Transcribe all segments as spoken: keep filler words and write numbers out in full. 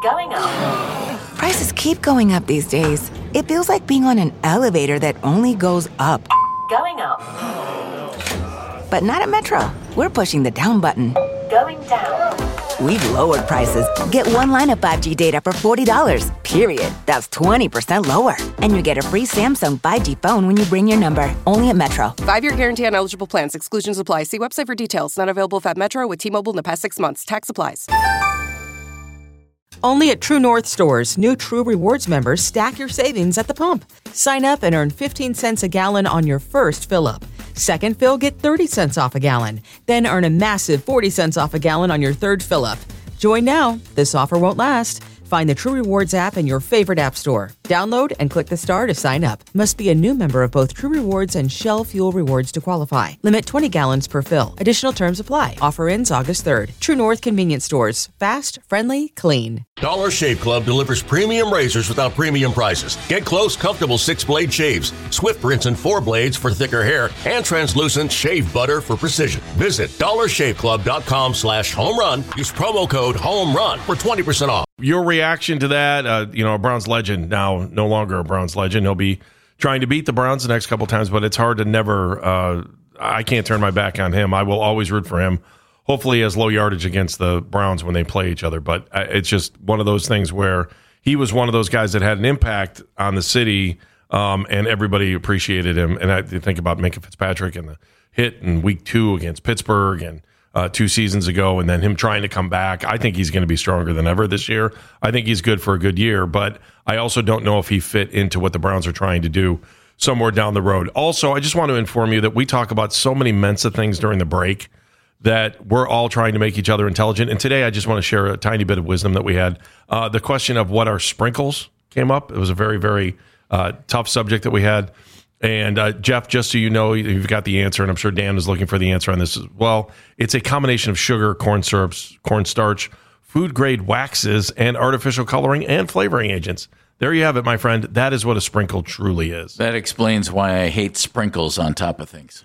Going up. Prices keep going up these days. It feels like being on an elevator that only goes up. Going up. But not at Metro. We're pushing the down button. Going down. We've lowered prices. Get one line of five G data for forty dollars, period. That's twenty percent lower. And you get a free Samsung five G phone when you bring your number. Only at Metro. Five-year guarantee on eligible plans. Exclusions apply. See website for details. Not available if at Metro with T-Mobile in the past six months. Tax applies. Only at True North stores, new True Rewards members stack your savings at the pump. Sign up and earn fifteen cents a gallon on your first fill-up. Second fill, get thirty cents off a gallon. Then earn a massive forty cents off a gallon on your third fill-up. Join now. This offer won't last. Find the True Rewards app in your favorite app store. Download and click the star to sign up. Must be a new member of both True Rewards and Shell Fuel Rewards to qualify. Limit twenty gallons per fill. Additional terms apply. Offer ends August third. True North Convenience Stores. Fast, friendly, clean. Dollar Shave Club delivers premium razors without premium prices. Get close, comfortable six-blade shaves, swift rinse and four blades for thicker hair, and translucent shave butter for precision. Visit dollar shave club dot com slash home run. Use promo code HOMERUN for twenty percent off. Your reaction to that, uh, you know, a Browns legend, now no longer a Browns legend. He'll be trying to beat the Browns the next couple times, but it's hard to never, uh, I can't turn my back on him. I will always root for him. Hopefully he has low yardage against the Browns when they play each other, but it's just one of those things where he was one of those guys that had an impact on the city, um, and everybody appreciated him. And I think about Minkah Fitzpatrick and the hit in week two against Pittsburgh and Uh, two seasons ago, and then him trying to come back. I think he's going to be stronger than ever this year. I think he's good for a good year, but I also don't know if he fit into what the Browns are trying to do somewhere down the road. Also, I just want to inform you that we talk about so many Mensa things during the break that we're all trying to make each other intelligent. And today I just want to share a tiny bit of wisdom that we had. Uh, the question of what are sprinkles came up. It was a very, very uh, tough subject that we had. And uh, Jeff, just so you know, you've got the answer, and I'm sure Dan is looking for the answer on this as well. It's a combination of sugar, corn syrups, cornstarch, food-grade waxes, and artificial coloring and flavoring agents. There you have it, my friend. That is what a sprinkle truly is. That explains why I hate sprinkles on top of things.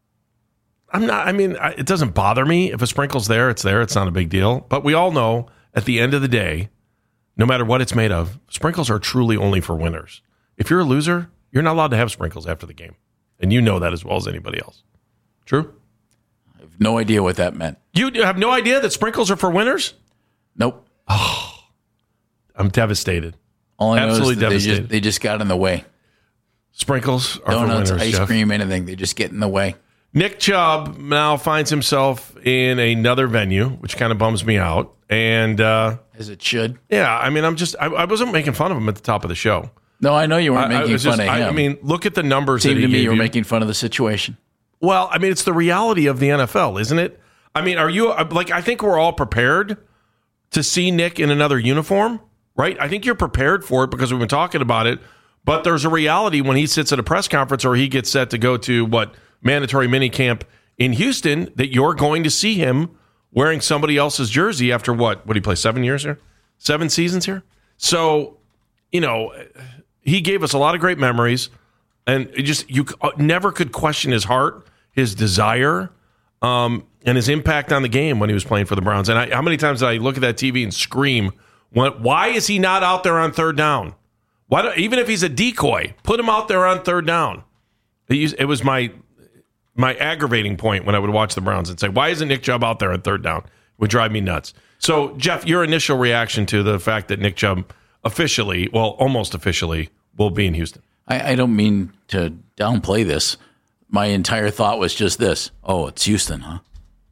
I'm not, I mean, it doesn't bother me. If a sprinkle's there, it's there. It's not a big deal. But we all know, at the end of the day, no matter what it's made of, sprinkles are truly only for winners. If you're a loser, you're not allowed to have sprinkles after the game. And you know that as well as anybody else. True? I have no idea what that meant. You have no idea that sprinkles are for winners? Nope. Oh, I'm devastated. All I Absolutely know is that devastated. They just, they just got in the way. Sprinkles are Donuts, for winners, ice Jeff. cream, anything. They just get in the way. Nick Chubb now finds himself in another venue, which kind of bums me out. And uh, as it should. Yeah, I mean, I'm just, I, I wasn't making fun of him at the top of the show. No, I know you weren't I, making I fun just, of him. I, I mean, look at the numbers. Seemed that he to me gave you were you. making fun of the situation. Well, I mean, it's the reality of the N F L, isn't it? I mean, are you, like, I think we're all prepared to see Nick in another uniform, right? I think you're prepared for it because we've been talking about it, but there's a reality when he sits at a press conference or he gets set to go to, what, mandatory minicamp in Houston, that you're going to see him wearing somebody else's jersey after, what, what did he play, seven years here? Seven seasons here? So, you know, he gave us a lot of great memories, and it just you never could question his heart, his desire, um, and his impact on the game when he was playing for the Browns. And I, how many times did I look at that T V and scream, why is he not out there on third down? Why do, even if he's a decoy, put him out there on third down. It, used, it was my my aggravating point when I would watch the Browns and say, why isn't Nick Chubb out there on third down? It would drive me nuts. So, Jeff, your initial reaction to the fact that Nick Chubb officially, well, almost officially, will be in Houston. I, I don't mean to downplay this. My entire thought was just this. Oh, it's Houston, huh?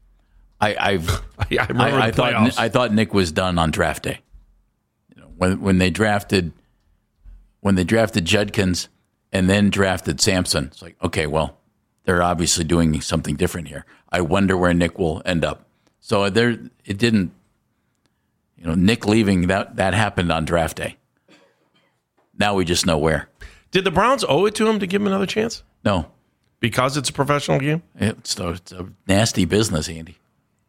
I I've, yeah, I, remember I, I the thought playoffs. I thought Nick was done on draft day. You know, when when they drafted when they drafted Judkins and then drafted Sampson, it's like, okay, well, they're obviously doing something different here. I wonder where Nick will end up. So there, it didn't. You know, Nick leaving, that that happened on draft day. Now we just know where. Did the Browns owe it to him to give him another chance? No. Because it's a professional game? It's a, it's a nasty business, Andy.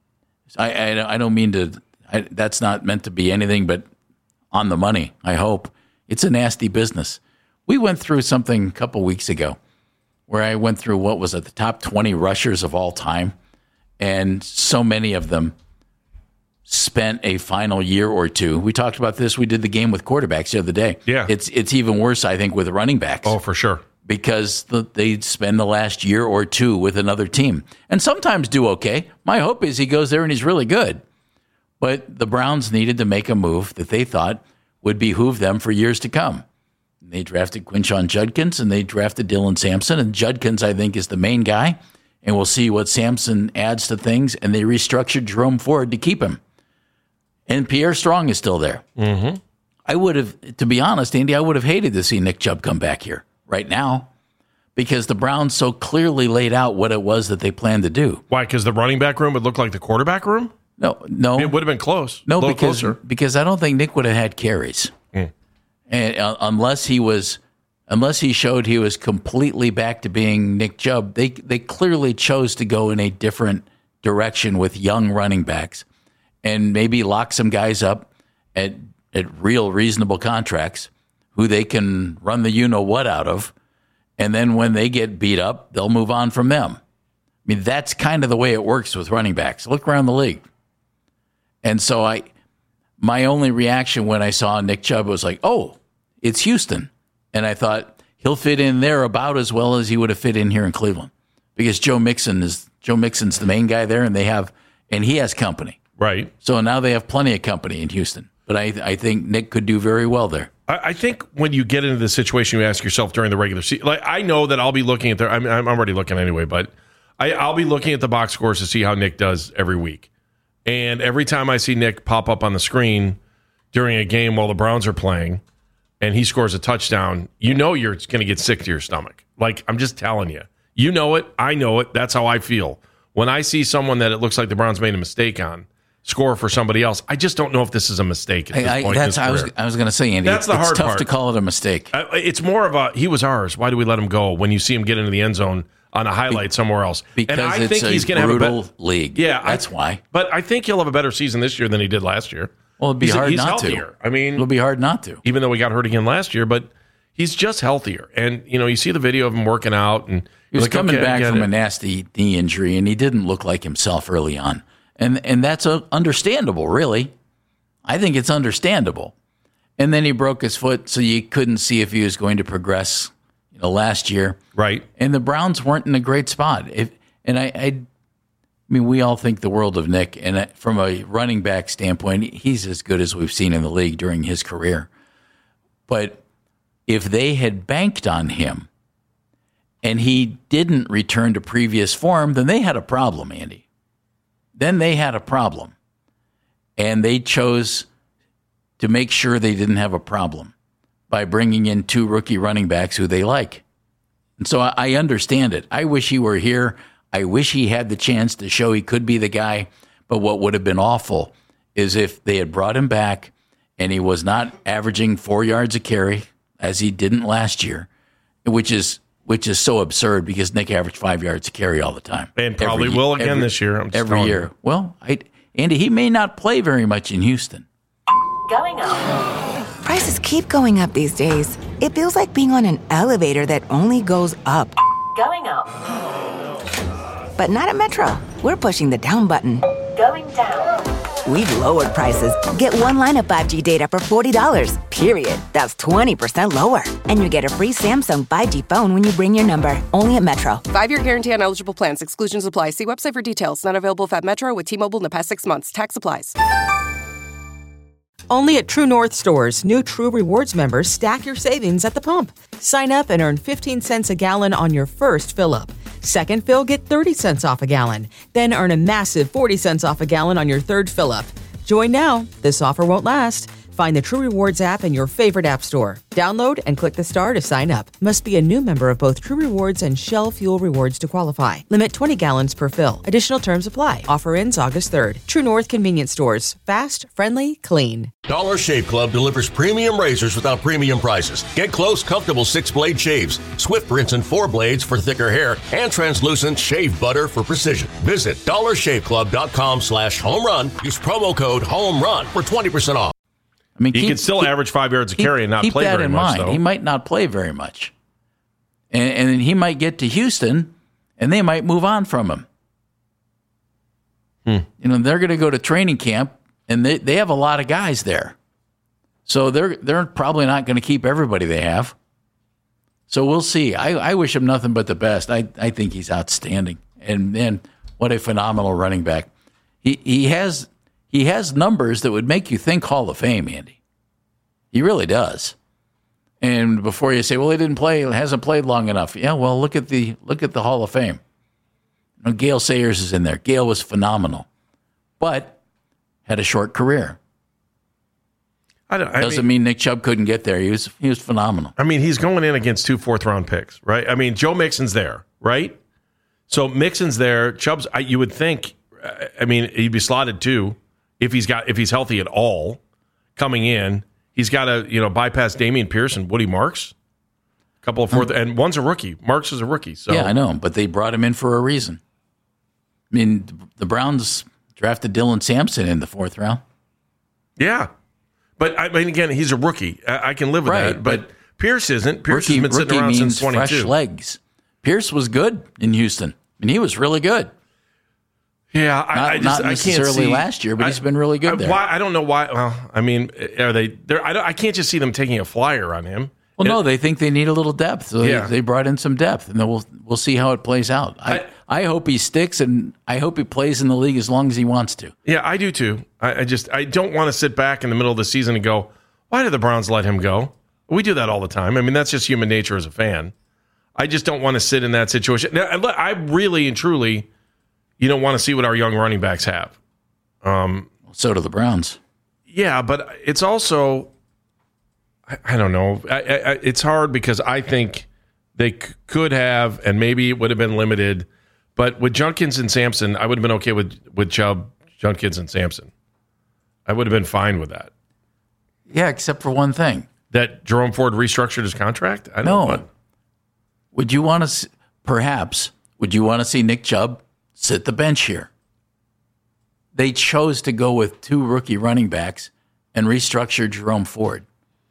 I, I, I don't mean to, I, that's not meant to be anything but on the money, I hope. It's a nasty business. We went through something a couple weeks ago where I went through, what was it, the top twenty rushers of all time, and so many of them spent a final year or two. We talked about this. We did the game with quarterbacks the other day. Yeah. It's it's even worse, I think, with running backs. Oh, for sure. Because the, they spend the last year or two with another team and sometimes do okay. My hope is he goes there and he's really good. But the Browns needed to make a move that they thought would behoove them for years to come. They drafted Quinshon Judkins and they drafted Dylan Sampson. And Judkins, I think, is the main guy. And we'll see what Sampson adds to things. And they restructured Jerome Ford to keep him. And Pierre Strong is still there. Mm-hmm. I would have, to be honest, Andy, I would have hated to see Nick Chubb come back here right now because the Browns so clearly laid out what it was that they planned to do. Why? Because the running back room would look like the quarterback room? No, no. It would have been close. No, a little because, closer. because I don't think Nick would have had carries. Mm. And uh, unless he was, unless he showed he was completely back to being Nick Chubb, they they clearly chose to go in a different direction with young running backs and maybe lock some guys up at at real reasonable contracts who they can run the you-know-what out of, and then when they get beat up, they'll move on from them. I mean, that's kind of the way it works with running backs. Look around the league. And so I, my only reaction when I saw Nick Chubb was like, oh, it's Houston. And I thought he'll fit in there about as well as he would have fit in here in Cleveland because Joe Mixon is Joe Mixon's the main guy there, and they have, and he has company. Right. So now they have plenty of company in Houston. But I, I think Nick could do very well there. I, I think when you get into the situation, you ask yourself during the regular season. Like I know that I'll be looking at their. I'm, I'm already looking anyway, but I, I'll be looking at the box scores to see how Nick does every week. And every time I see Nick pop up on the screen during a game while the Browns are playing, and he scores a touchdown, you know you're going to get sick to your stomach. Like I'm just telling you, you know it. I know it. That's how I feel when I see someone that it looks like the Browns made a mistake on. Score for somebody else. I just don't know if this is a mistake at this I, point. That's in his I was career. I was going to say, Andy. That's the it's hard tough part. to call it a mistake. Uh, it's more of a he was ours. Why do we let him go when you see him get into the end zone on a highlight Be- somewhere else? Because and I it's think a he's going to have a brutal bet- league. Yeah, that's I, why. But I think he'll have a better season this year than he did last year. Well, it'd be he's, hard he's not healthier. to. I mean, it'll be hard not to. Even though we got hurt again last year, but he's just healthier. And you know, you see the video of him working out, and he was like, coming okay, back from it. a nasty knee injury, and he didn't look like himself early on. And and that's a, understandable, really. I think it's understandable. And then he broke his foot, so you couldn't see if he was going to progress. You know, last year, right? And the Browns weren't in a great spot. If and I, I, I mean, we all think the world of Nick, and from a running back standpoint, he's as good as we've seen in the league during his career. But if they had banked on him, and he didn't return to previous form, then they had a problem, Andy. Then they had a problem. And they chose to make sure they didn't have a problem by bringing in two rookie running backs who they like. And so I, I understand it. I wish he were here. I wish he had the chance to show he could be the guy. But what would have been awful is if they had brought him back and he was not averaging four yards a carry, as he didn't last year, which is which is so absurd because Nick averaged five yards a carry all the time. And probably every, will again every, this year. I'm just every year. You. Well, I, Andy, he may not play very much in Houston. Going up. Prices keep going up these days. It feels like being on an elevator that only goes up. Going up. But not at Metro. We're pushing the down button. Going down. We've lowered prices. Get one line of five G data for forty dollars, period. That's twenty percent lower. And you get a free Samsung five G phone when you bring your number. Only at Metro. Five-year guarantee on eligible plans. Exclusions apply. See website for details. Not available if at Metro with T-Mobile in the past six months. Tax applies. Only at True North stores, new True Rewards members stack your savings at the pump. Sign up and earn fifteen cents a gallon on your first fill-up. Second fill, get thirty cents off a gallon. Then earn a massive forty cents off a gallon on your third fill-up. Join now. This offer won't last. Find the True Rewards app in your favorite app store. Download and click the star to sign up. Must be a new member of both True Rewards and Shell Fuel Rewards to qualify. Limit twenty gallons per fill. Additional terms apply. Offer ends August third. True North Convenience Stores. Fast, friendly, clean. Dollar Shave Club delivers premium razors without premium prices. Get close, comfortable six-blade shaves, swift rinse and four blades for thicker hair, and translucent shave butter for precision. Visit dollar shave club dot com slash home run. Use promo code HOME-RUN for twenty percent off. I mean, he keep, could still keep, average five yards a keep, carry and not keep play that very in much, mind. though. He might not play very much. And, and then he might get to Houston, and they might move on from him. Hmm. You know, they're going to go to training camp and they, they have a lot of guys there. So they're they're probably not going to keep everybody they have. So we'll see. I, I wish him nothing but the best. I, I think he's outstanding. And man, what a phenomenal running back. He he has he has numbers that would make you think Hall of Fame, Andy. He really does. And before you say, well, he didn't play, hasn't played long enough. Yeah, well, look at the look at the Hall of Fame. You know, Gale Sayers is in there. Gale was phenomenal, but had a short career. I don't, I Doesn't mean, mean Nick Chubb couldn't get there. He was he was phenomenal. I mean, he's going in against two fourth round picks, right? I mean, Joe Mixon's there, right? So Mixon's there. Chubb's, I, you would think, I mean, he'd be slotted too if he's got if he's healthy at all coming in. He's got to you know bypass Dameon Pierce and Woody Marks, a couple of fourth, and one's a rookie. Marks is a rookie. So yeah, I know, but they brought him in for a reason. I mean, the Browns drafted Dylan Sampson in the fourth round. Yeah. But, I mean, again, he's a rookie. I, I can live with right, that. But, but Pierce isn't. Pierce rookie, has been sitting rookie around means since twenty-two. Fresh legs. Pierce was good in Houston. I mean, he was really good. Yeah, I, not, I just not I can't necessarily see, last year, but I, he's been really good I, there. Why, I don't know why. Well, I mean, are they? I, don't, I can't just see them taking a flyer on him. Well, it, no, they think they need a little depth, so yeah. they, they brought in some depth, and then we'll we'll see how it plays out. I, I I hope he sticks, and I hope he plays in the league as long as he wants to. Yeah, I do too. I, I just I don't want to sit back in the middle of the season and go, why did the Browns let him go? We do that all the time. I mean, that's just human nature as a fan. I just don't want to sit in that situation. Now, I really and truly, you don't want to see what our young running backs have. Um, so do the Browns. Yeah, but it's also, I, I don't know. I, I, it's hard because I think they c- could have, and maybe it would have been limited. But with Junkins and Sampson, I would have been okay with, with Chubb, Junkins, and Sampson. I would have been fine with that. Yeah, except for one thing. That Jerome Ford restructured his contract? I don't no. know what. Would you want to, perhaps, would you want to see Nick Chubb sit the bench here? They chose to go with two rookie running backs and restructure Jerome Ford.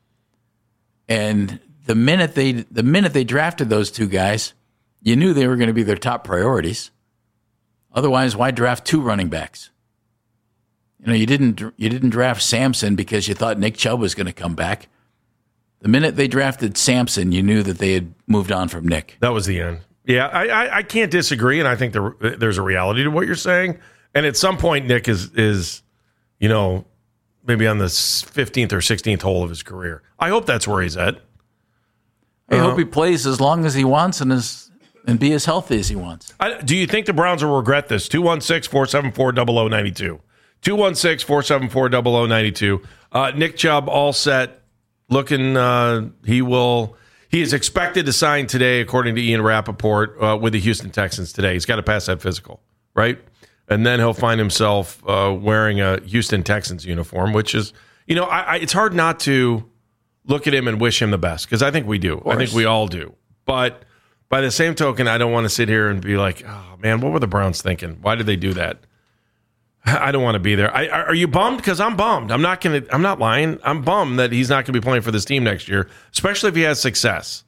And the minute they the minute they drafted those two guys, you knew they were going to be their top priorities. Otherwise, why draft two running backs? You know, you didn't you didn't draft Sampson because you thought Nick Chubb was going to come back. The minute they drafted Sampson, you knew that they had moved on from Nick. That was the end. Yeah, I, I, I can't disagree, and I think there, there's a reality to what you're saying. And at some point, Nick is, is, you know, maybe on the fifteenth or sixteenth hole of his career. I hope that's where he's at. I uh, hope Uh-huh. he plays as long as he wants and as and be as healthy as he wants. I, do you think the Browns will regret this? two one six, four seven four, zero zero nine two. two one six, four seven four, zero zero nine two. Uh, Nick Chubb all set. Looking, uh, he will. He is expected to sign today, according to Ian Rappaport, uh, with the Houston Texans today. He's got to pass that physical, right? And then he'll find himself uh, wearing a Houston Texans uniform, which is, you know, I, I, it's hard not to look at him and wish him the best, because I think we do. I think we all do. But by the same token, I don't want to sit here and be like, oh, man, what were the Browns thinking? Why did they do that? I don't want to be there. I, are you bummed? Because I'm bummed. I'm not going to. I'm not lying. I'm bummed that he's not going to be playing for this team next year, especially if he has success.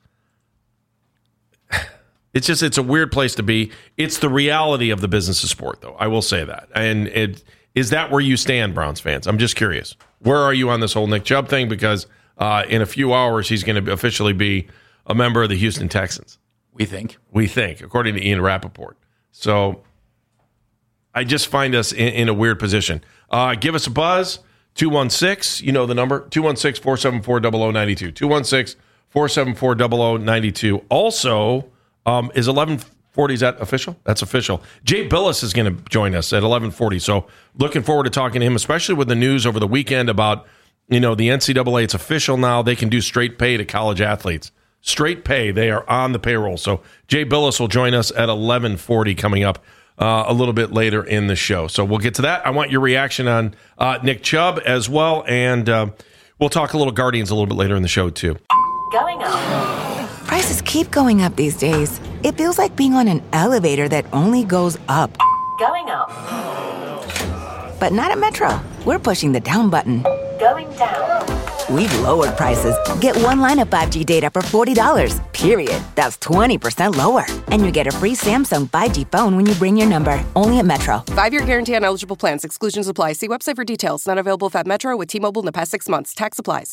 It's just it's a weird place to be. It's the reality of the business of sport, though. I will say that. And it, is that where you stand, Browns fans? I'm just curious. Where are you on this whole Nick Chubb thing? Because uh, in a few hours, he's going to officially be a member of the Houston Texans. We think. We think, according to Ian Rappaport. So I just find us in, in a weird position. Uh, give us a buzz, two one six, you know the number, two one six, four seven four, zero zero nine two, two one six, four seven four, zero zero nine two. Also, um, is eleven forty, is that official? That's official. Jay Billis is going to join us at eleven forty, so looking forward to talking to him, especially with the news over the weekend about, you know, the N C double A. It's official now. They can do straight pay to college athletes. Straight pay. They are on the payroll. So Jay Billis will join us at eleven forty coming up uh, a little bit later in the show. So we'll get to that. I want your reaction on uh, Nick Chubb as well. And uh, we'll talk a little Guardians a little bit later in the show, too. Going up. Prices keep going up these days. It feels like being on an elevator that only goes up. Going up. But not at Metro. We're pushing the down button. Going down. We've lowered prices. Get one line of five G data for forty dollars, period. That's twenty percent lower. And you get a free Samsung five G phone when you bring your number. Only at Metro. Five-year guarantee on eligible plans. Exclusions apply. See website for details. Not available if at Metro with T-Mobile in the past six months. Tax applies.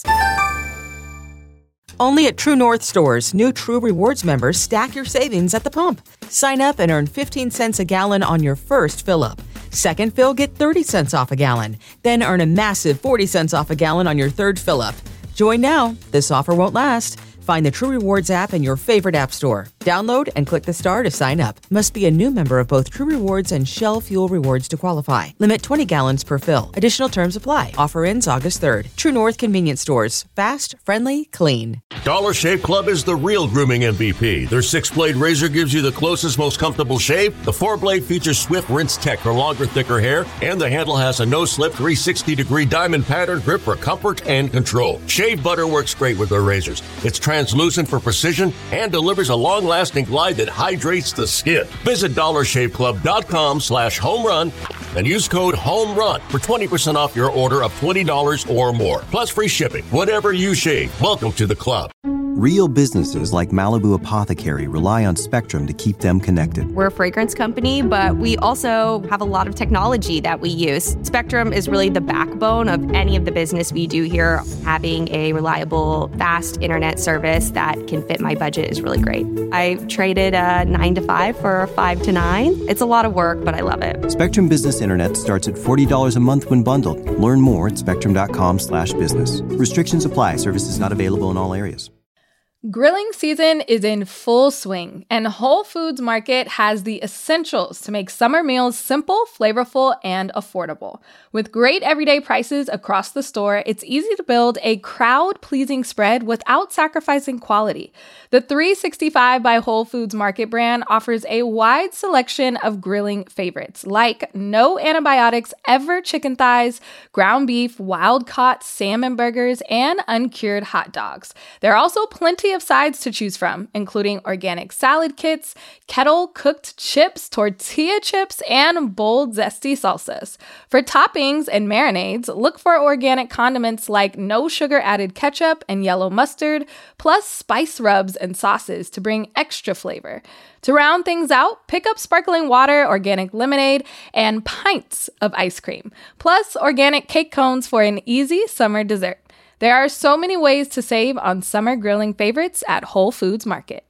Only at True North stores, new True Rewards members stack your savings at the pump. Sign up and earn fifteen cents a gallon on your first fill-up. Second fill, get thirty cents off a gallon. Then earn a massive forty cents off a gallon on your third fill-up. Join now. This offer won't last. Find the True Rewards app in your favorite app store. Download and click the star to sign up. Must be a new member of both True Rewards and Shell Fuel Rewards to qualify. Limit twenty gallons per fill. Additional terms apply. Offer ends August third. True North Convenience Stores. Fast, friendly, clean. Dollar Shave Club is the real grooming M V P. Their six-blade razor gives you the closest, most comfortable shave. The four-blade features Swift Rinse Tech for longer, thicker hair. And the handle has a no-slip three hundred sixty degree diamond pattern grip for comfort and control. Shave butter works great with their razors. It's translucent for precision and delivers a long-lasting glide that hydrates the skin. Visit dollar shave club dot com slash home run and use code HOMERUN for twenty percent off your order of twenty dollars or more. Plus free shipping. Whatever you shave, welcome to the club. Real businesses like Malibu Apothecary rely on Spectrum to keep them connected. We're a fragrance company, but we also have a lot of technology that we use. Spectrum is really the backbone of any of the business we do here. Having a reliable, fast internet service that can fit my budget is really great. I traded a nine to five for a five to nine. It's a lot of work, but I love it. Spectrum Business Internet starts at forty dollars a month when bundled. Learn more at spectrum.com slash business. Restrictions apply. Services not available in all areas. Grilling season is in full swing, and Whole Foods Market has the essentials to make summer meals simple, flavorful, and affordable. With great everyday prices across the store, it's easy to build a crowd-pleasing spread without sacrificing quality. The three sixty-five by Whole Foods Market brand offers a wide selection of grilling favorites, like no antibiotics ever chicken thighs, ground beef, wild-caught salmon burgers, and uncured hot dogs. There are also plenty of sides to choose from, including organic salad kits, kettle-cooked chips, tortilla chips, and bold, zesty salsas. For toppings and marinades, look for organic condiments like no sugar-added ketchup and yellow mustard, plus spice rubs and sauces to bring extra flavor. To round things out, pick up sparkling water, organic lemonade, and pints of ice cream, plus organic cake cones for an easy summer dessert. There are so many ways to save on summer grilling favorites at Whole Foods Market.